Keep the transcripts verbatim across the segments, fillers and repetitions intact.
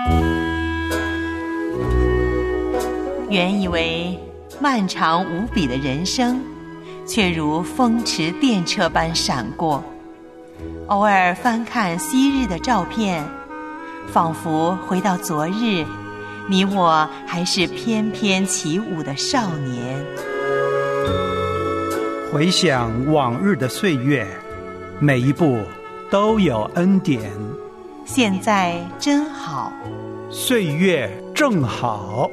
原以为漫长无比的人生，却如风驰电掣般闪过。偶尔翻看昔日的照片，仿佛回到昨日，你我还是翩翩起舞的少年。 回想往日的岁月，每一步都有恩典。 现在真好， 岁月正好。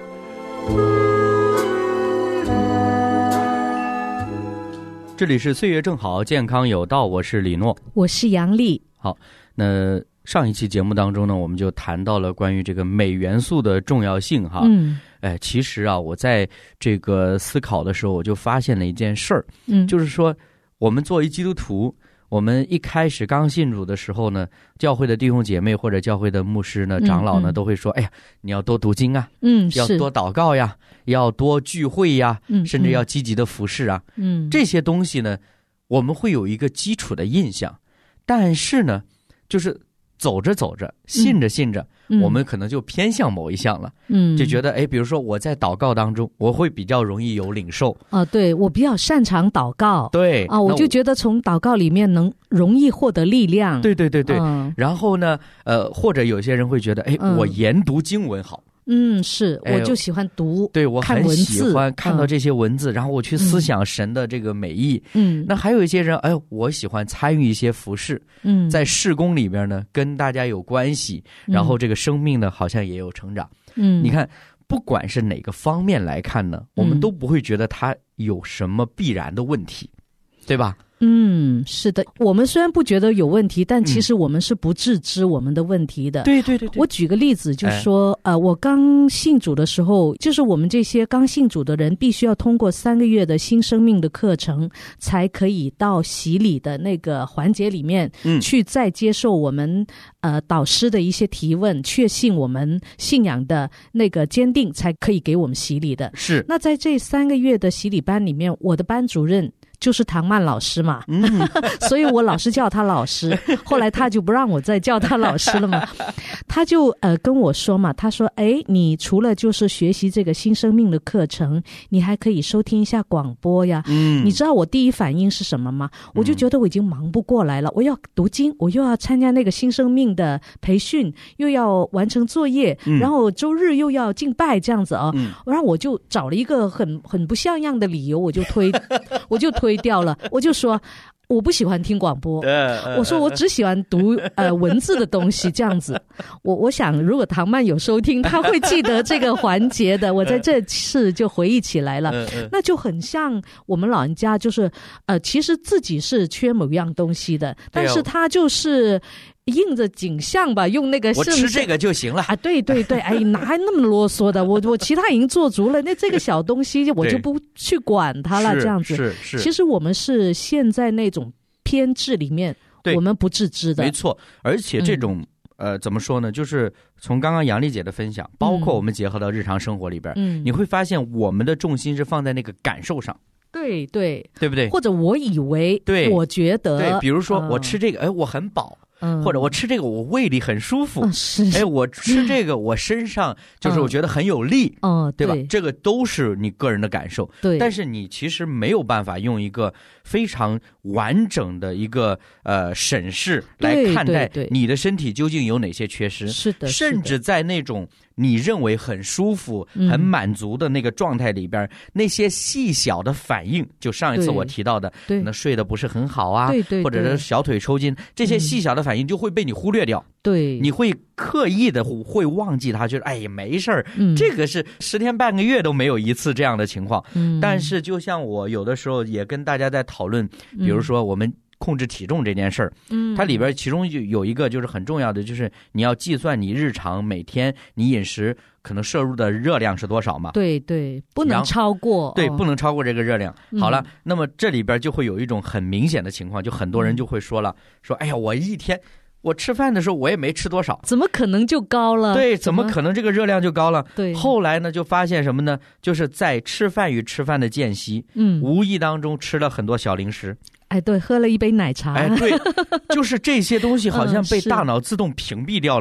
这里是岁月正好，健康有道，我是李诺， 我是杨丽。 好，那上一期节目当中呢，我们就谈到了关于这个镁元素的重要性哈。嗯，哎，其实啊，我在这个思考的时候，我就发现了一件事儿，嗯，就是说我们作为基督徒，我们一开始刚信主的时候呢，教会的弟兄姐妹或者教会的牧师呢、长老呢，嗯嗯都会说：“哎呀，你要多读经啊，嗯，要多祷告呀，要多聚会呀，嗯，甚至要积极的服侍啊，嗯，这些东西呢，我们会有一个基础的印象，但是呢，就是走着走着，信着信着。嗯”我们可能就偏向某一项了，嗯，就觉得哎，比如说我在祷告当中，我会比较容易有领受啊，对，我比较擅长祷告， 对啊，我就觉得从祷告里面能容易获得力量， 对对对对。嗯、然后呢，呃，或者有些人会觉得，哎，嗯、我研读经文好。 嗯，是，我就喜欢读， 哎、对我很喜欢看到这些文字，嗯、然后我去思想神的这个美意。嗯，那还有一些人，哎，我喜欢参与一些服事，嗯，在事工里边呢，跟大家有关系，然后这个生命呢，好像也有成长。嗯，你看，不管是哪个方面来看呢，我们都不会觉得它有什么必然的问题，对吧？ 嗯，是的，我们虽然不觉得有问题，但其实我们是不自知我们的问题的。 嗯、对对对对。 我举个例子，就是说，哎、呃，我刚信主的时候，就是我们这些刚信主的人，必须要通过三个月的新生命的课程，才可以到洗礼的那个环节里面，嗯，去再接受我们呃导师的一些提问，确信我们信仰的那个坚定，才可以给我们洗礼的。 是。 那在这三个月的洗礼班里面，我的班主任就是唐曼老师嘛，嗯、所以我老是叫他老师，后来他就不让我再叫他老师了嘛，他就呃跟我说嘛，他说，哎，你除了就是学习这个新生命的课程，你还可以收听一下广播呀。嗯，你知道我第一反应是什么吗？我就觉得我已经忙不过来了，我要读经，我又要参加那个新生命的培训，又要完成作业，嗯、然后周日又要敬拜这样子啊，嗯、然后我就找了一个很很不像样的理由，我就推，我就推。掉了，我就说我不喜欢听广播，我说我只喜欢读呃文字的东西，这样子。我我想，如果唐曼有收听，他会记得这个环节的。我在这次就回忆起来了，那就很像我们老人家，就是呃，其实自己是缺某样东西的，但是他就是应着景象吧，用那个我吃这个就行了啊！对对对，哎，哪还那么啰嗦的？我我其他已经做足了，那这个小东西我就不去管它了，这样子。 是是。 其实我们是现在那种偏执里面，我们不自知的。 没错，而且这种、嗯、呃怎么说呢？就是从刚刚杨丽姐的分享，包括我们结合到日常生活里边，嗯，你会发现我们的重心是放在那个感受上。 对对， 对不对？ 或者我以为，对，我觉得， 对，比如说我吃这个，哎、嗯，我很饱。嗯、或者我吃这个我胃里很舒服、 嗯、是哎，我吃这个我身上就是我觉得很有力，嗯，对吧？对，这个都是你个人的感受，对。但是你其实没有办法用一个非常完整的一个呃审视来看待你的身体究竟有哪些缺失， 是的， 甚至在那种你认为很舒服、嗯、很满足的那个状态里边，那些细小的反应，就上一次我提到的，可能睡得不是很好啊， 对对对， 或者是小腿抽筋，这些细小的反应就会被你忽略掉。 对， 你会刻意的会忘记它，觉得哎呀没事儿、嗯，这个是十天半个月都没有一次这样的情况。嗯，但是就像我有的时候也跟大家在讨论，比如说我们控制体重这件事儿，嗯，它里边其中有一个就是很重要的，就是你要计算你日常每天你饮食可能摄入的热量是多少嘛？ 对对，不能超过， 对、 哦， 不能超过这个热量。好了、嗯，那么这里边就会有一种很明显的情况，就很多人就会说了，嗯、说哎呀，我一天。我吃饭的时候我也没吃多少， 怎么可能就高了？ 对，怎么可能这个热量就高了？ 对， 后来呢就发现什么呢？就是在吃饭与吃饭的间隙，嗯，无意当中吃了很多小零食。 哎，对，喝了一杯奶茶。 哎，对，就是这些东西好像被大脑自动屏蔽掉了一样。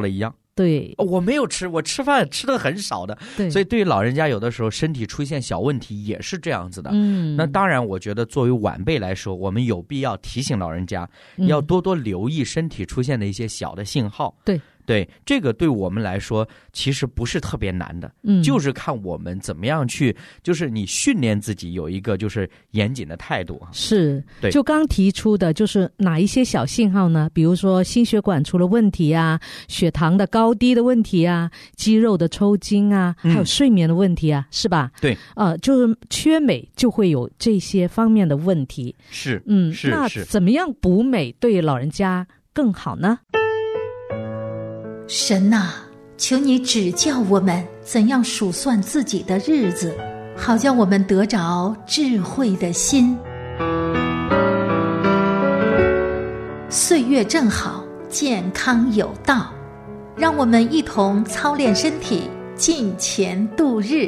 对， 我没有吃，我吃饭吃的很少的。 对， 所以对于老人家有的时候身体出现小问题也是这样子的。 嗯， 那当然我觉得作为晚辈来说，我们有必要提醒老人家、嗯、要多多留意身体出现的一些小的信号。 对对，这个对我们来说其实不是特别难的， 嗯， 就是看我们怎么样去，就是你训练自己有一个就是严谨的态度。 是， 对， 就刚提出的就是哪一些小信号呢？比如说心血管出了问题啊，血糖的高低的问题啊，肌肉的抽筋啊，还有睡眠的问题啊，嗯、是吧？ 对， 呃，就是缺镁就会有这些方面的问题。 是， 嗯， 是， 那怎么样补镁对老人家更好呢？ 神哪，求你指教我们怎样数算自己的日子，好叫我们得着智慧的心。岁月正好，健康有道，让我们一同操练身体，敬虔度日。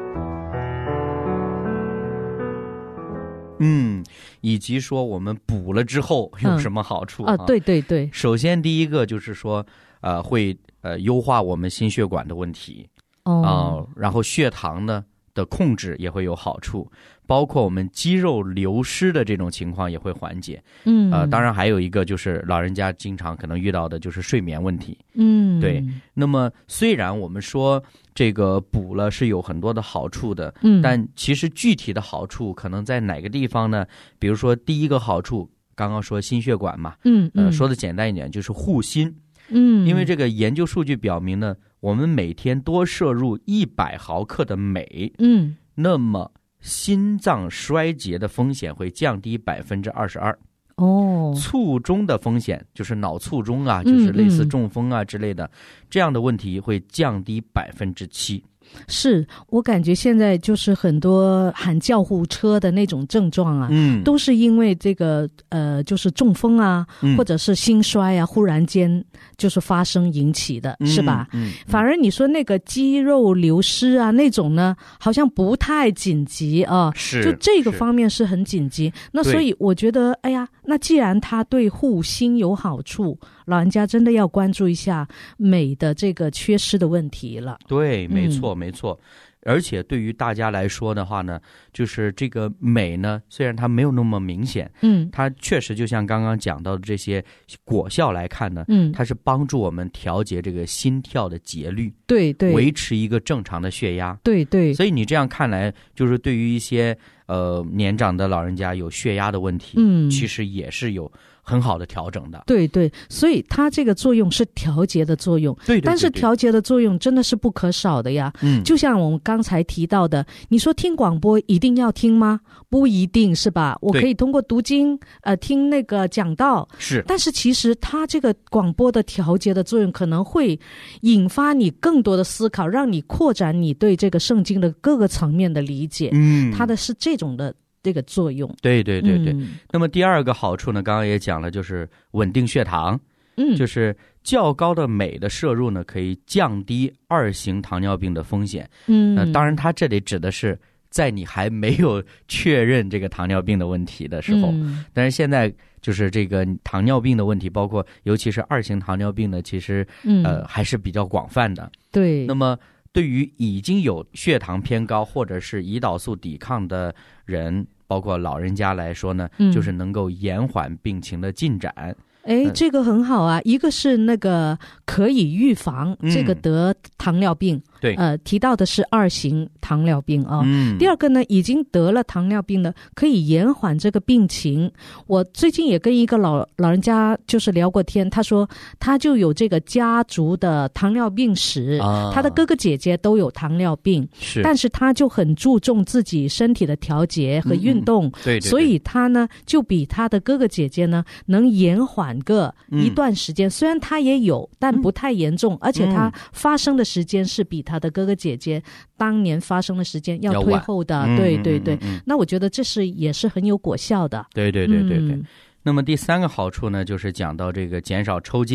嗯，以及说我们补了之后有什么好处、 嗯、啊？对对对， 首先第一个就是说，呃，会呃优化我们心血管的问题哦、 呃，然后血糖呢的控制也会有好处，包括我们肌肉流失的这种情况也会缓解。 嗯， 呃，当然还有一个就是老人家经常可能遇到的就是睡眠问题。 嗯， 对。那么虽然我们说这个补了是有很多的好处的， 嗯， 但其实具体的好处可能在哪个地方呢？比如说第一个好处，刚刚说心血管嘛， 嗯， 呃，说的简单一点就是护心。 嗯， 因为这个研究数据表明呢，我们每天多摄入一百毫克的镁， 嗯， 那么心脏衰竭的风险会降低百分之二十二。 哦， 卒中的风险就是脑卒中啊，就是类似中风啊之类的， 嗯嗯、 这样的问题会降低百分之七。 是我感觉现在就是很多喊救护车的那种症状啊， 嗯， 都是因为这个呃，就是中风啊， 嗯、 或者是心衰啊，忽然间就是发生引起的， 嗯、 是吧？ 嗯，嗯反而你说那个肌肉流失啊那种呢，好像不太紧急啊， 是， 就这个方面是很紧急。那所以我觉得，哎呀，那既然它对护心有好处，老人家真的要关注一下镁的这个缺失的问题了。 对，没错。嗯没错，而且对于大家来说的话呢，就是这个镁呢，虽然它没有那么明显， 嗯， 它确实就像刚刚讲到的这些果效来看呢， 嗯， 它是帮助我们调节这个心跳的节律， 对对， 维持一个正常的血压， 对对。 所以你这样看来，就是对于一些呃年长的老人家有血压的问题， 嗯， 其实也是有很好的调整的。 对对，所以它这个作用是调节的作用， 对对对对， 但是调节的作用真的是不可少的呀。 嗯， 就像我们刚才提到的，你说听广播一定要听吗？不一定，是吧？我可以通过读经，呃，听那个讲道， 是。 但是其实它这个广播的调节的作用，可能会引发你更多的思考，让你扩展你对这个圣经的各个层面的理解。 嗯， 它的是这种的。这个作用， 对对对对、 嗯。 那么第二个好处呢，刚刚也讲了，就是稳定血糖。 嗯， 就是较高的镁的摄入呢，可以降低二型糖尿病的风险。 嗯， 呃、当然，它这里指的是在你还没有确认这个糖尿病的问题的时候。 嗯、 但是现在就是这个糖尿病的问题，包括尤其是二型糖尿病呢，其实、 嗯、 呃还是比较广泛的。 对。 那么对于已经有血糖偏高或者是胰岛素抵抗的人，包括老人家来说呢， 嗯、 就是能够延缓病情的进展。 哎，这个很好啊！一个是那个可以预防这个得糖尿病， 嗯、对， 呃，提到的是二型糖尿病啊。 嗯。 第二个呢，已经得了糖尿病的，可以延缓这个病情。我最近也跟一个老老人家就是聊过天，他说他就有这个家族的糖尿病史， 啊、 他的哥哥姐姐都有糖尿病， 是， 但是他就很注重自己身体的调节和运动， 嗯、对, 对, 对， 所以他呢就比他的哥哥姐姐呢能延缓个一段时间、嗯、虽然他也有但不太严重、嗯、而且他发生的时间是比他的哥哥姐姐当年发生的时间要推后的，对对对、嗯、那我觉得这是也是很有果效的。 对对对对对、 嗯、 那么第三个好处呢，就是讲到这个减少抽筋呐、啊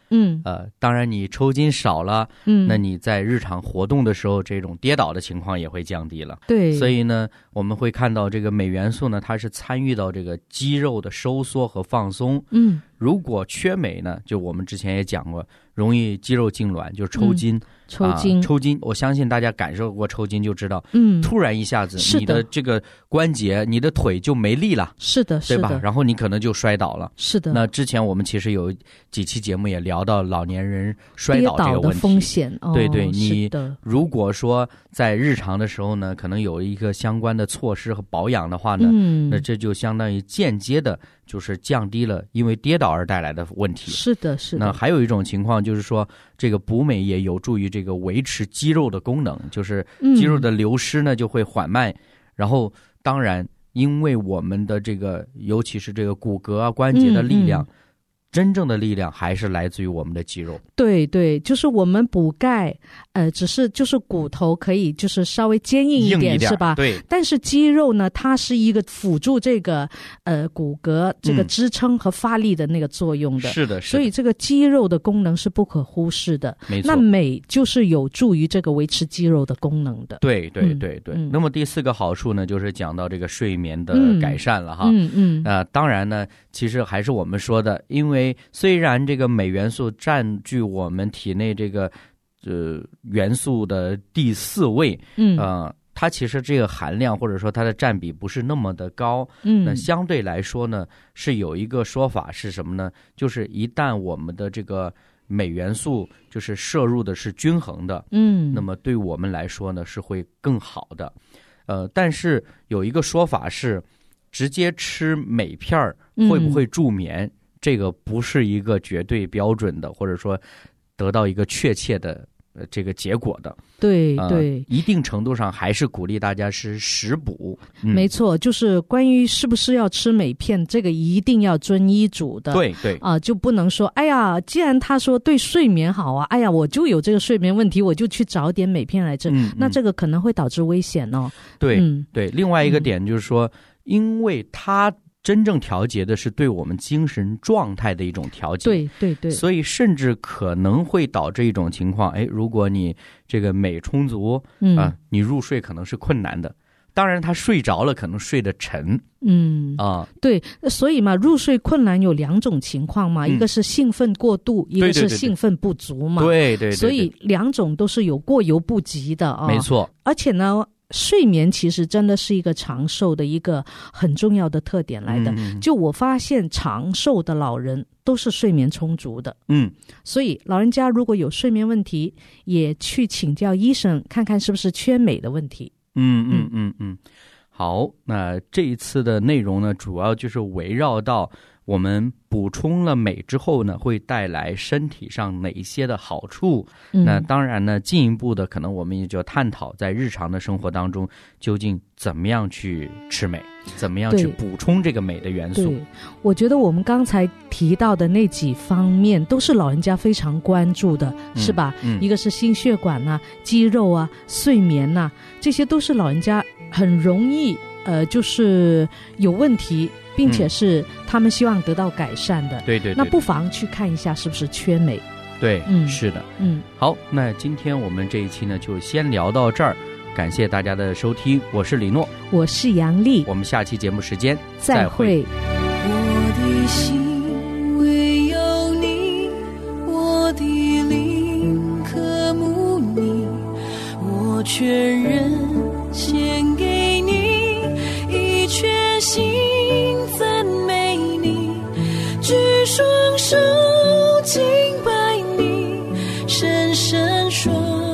嗯， 呃，当然你抽筋少了， 嗯， 那你在日常活动的时候，这种跌倒的情况也会降低了。 对， 所以呢，我们会看到这个镁元素呢，它是参与到这个肌肉的收缩和放松。 嗯， 如果缺镁呢，就我们之前也讲过，容易肌肉痉挛，就是抽筋。嗯抽筋、 啊，抽筋，我相信大家感受过抽筋就知道， 嗯， 突然一下子你的这个关节、你的腿就没力了， 是的， 对吧？然后你可能就摔倒了， 是的。 那之前我们其实有几期节目也聊到老年人摔倒这个问题， 跌倒的风险，哦、 对对，你的如果说在日常的时候呢，可能有一个相关的措施和保养的话呢， 嗯， 那这就相当于间接的，就是降低了因为跌倒而带来的问题。 是的，是的。 那还有一种情况就是说，这个补镁也有助于这个维持肌肉的功能，就是肌肉的流失呢就会缓慢，嗯、然后当然因为我们的这个尤其是这个骨骼啊关节的力量。嗯嗯真正的力量还是来自于我们的肌肉。 对对，就是我们补钙，呃，只是就是骨头可以就是稍微坚硬一点， 硬一点是吧？ 对。 但是肌肉呢，它是一个辅助这个呃骨骼这个支撑和发力的那个作用的。 嗯、是的，是的。所以这个肌肉的功能是不可忽视的。 没错。 那镁就是有助于这个维持肌肉的功能的。 对对对对。 嗯、 那么第四个好处呢，就是讲到这个睡眠的改善了哈。 嗯嗯。 啊、呃，当然呢，其实还是我们说的，因为虽然这个镁元素占据我们体内这个呃元素的第四位， 嗯呃，它其实这个含量或者说它的占比不是那么的高， 嗯， 那相对来说呢，是有一个说法是什么呢？就是一旦我们的这个镁元素就是摄入的是均衡的， 嗯， 那么对我们来说呢是会更好的，呃，但是有一个说法是，直接吃镁片会不会助眠？嗯这个不是一个绝对标准的，或者说得到一个确切的呃这个结果的。 对对、 呃，一定程度上还是鼓励大家是食补。 嗯、没错，就是关于是不是要吃镁片，这个一定要遵医嘱的。 对对啊、呃，就不能说哎呀，既然他说对睡眠好啊，哎呀，我就有这个睡眠问题，我就去找点镁片来吃， 嗯、 那这个可能会导致危险哦。 对、 嗯、 对，另外一个点就是说，嗯、因为它真正调节的是对我们精神状态的一种调节， 对对对， 所以甚至可能会导致一种情况，哎，如果你这个镁充足， 嗯啊、呃，你入睡可能是困难的。当然，他睡着了，可能睡得沉， 嗯啊， 对，所以嘛，入睡困难有两种情况嘛， 嗯、 一个是兴奋过度，一个是兴奋不足嘛， 对对对， 所以两种都是有过犹不及的啊， 没错， 而且呢。睡眠其实真的是一个长寿的一个很重要的特点来的。 嗯、 就我发现，长寿的老人都是睡眠充足的。 嗯， 所以老人家如果有睡眠问题，也去请教医生，看看是不是缺镁的问题。 嗯嗯嗯嗯，好，那这一次的内容呢，主要就是围绕到我们补充了镁之后呢，会带来身体上哪一些的好处？ 嗯、 那当然呢，进一步的可能我们也就探讨在日常的生活当中，究竟怎么样去吃镁，怎么样去补充这个镁的元素。 对，我觉得我们刚才提到的那几方面都是老人家非常关注的， 嗯、 是吧？ 嗯， 一个是心血管啊、肌肉啊、睡眠啊，这些都是老人家很容易呃，就是有问题。并且是他们希望得到改善的， 嗯、对, 对对， 那不妨去看一下是不是缺镁。 对， 嗯， 是的， 嗯， 好，那今天我们这一期呢就先聊到这儿，感谢大家的收听，我是李诺， 我是杨丽， 我们下期节目时间再会。 我的心唯有你，我的灵渴慕你，我全人献给你，一全心赞美你，举双手敬拜你，深深说